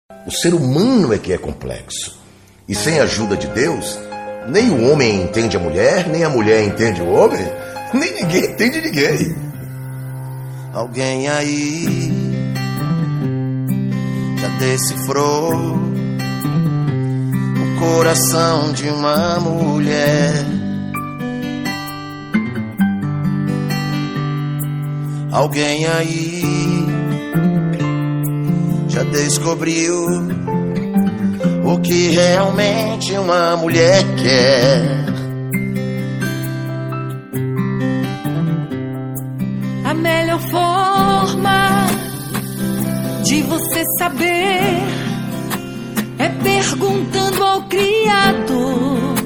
O ser humano é que é complexo. E sem a ajuda de Deus, nem o homem entende a mulher, nem a mulher entende o homem, nem ninguém entende ninguém. Alguém aí já decifrou o coração de uma mulher. Alguém aí já descobriu o que realmente uma mulher quer. A melhor forma de você saber é perguntando ao Criador.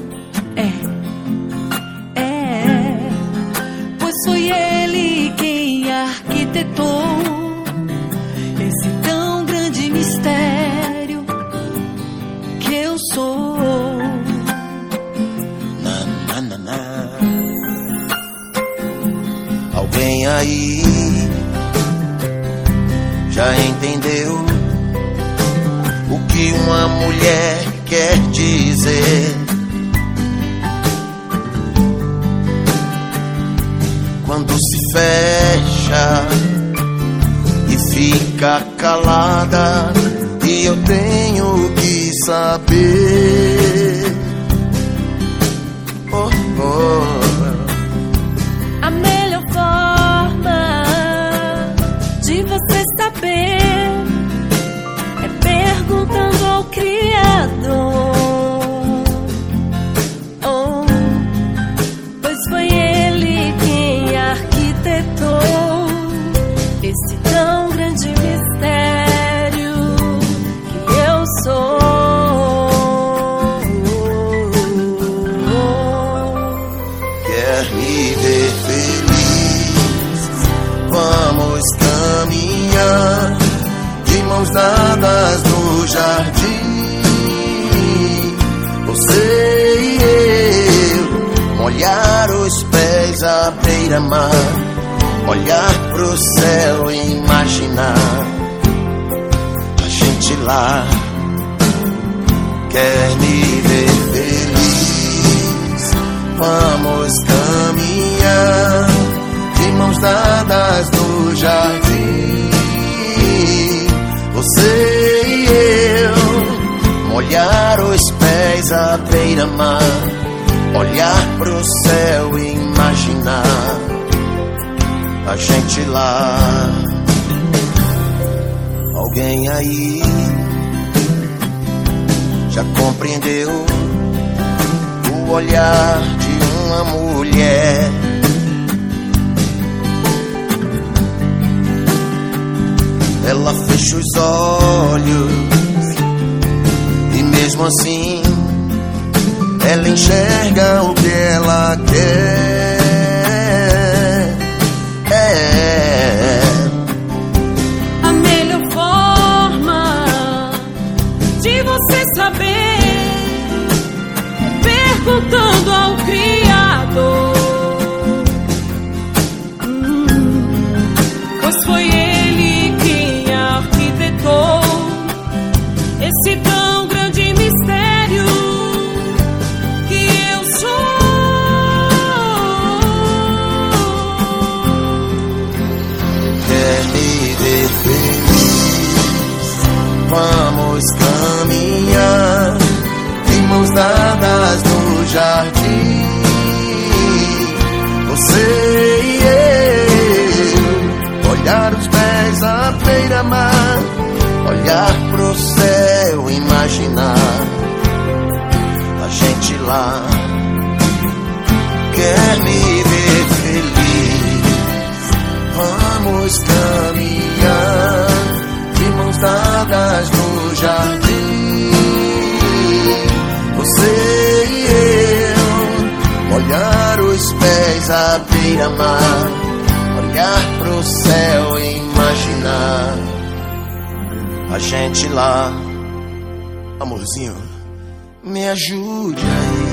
Pois foi Ele quem arquitetou esse tão grande mistério que eu sou. Alguém aí já entendeu o que uma mulher quer dizer quando se fecha e fica calada, e eu tenho que saber. Oh, oh. A melhor forma de você saber é perguntando ao Criador. Oh, pois foi Ele quem arquitetou esse tão grande mistério que eu sou. Quer me ver feliz? Vamos caminhar de mãos dadas no jardim. Você e eu, molhar os pés à beira-mar, olhar pro céu e imaginar a gente lá. Quer me ver feliz? Vamos caminhar de mãos dadas no jardim. Você e eu, molhar os pés à beira-mar, olhar pro céu e imaginar a gente lá. Alguém aí já compreendeu o olhar de uma mulher. Ela fecha os olhos e mesmo assim ela enxerga o que ela quer. A melhor forma de você saber é perguntando ao Criador. Pois foi Ele quem arquitetou esse tão grande mistério que eu sou. Quer me ver feliz? Vamos caminhar de mãos dadas no jardim. Você e eu, olhar os pés à beira-mar, olhar pro céu, imaginar a gente lá. Quer me ver feliz? Vamos caminhar de mãos dadas no jardim. Você e eu, olhar os pés à beira-mar, olhar pro céu e imaginar a gente lá. Amorzinho, me ajude aí.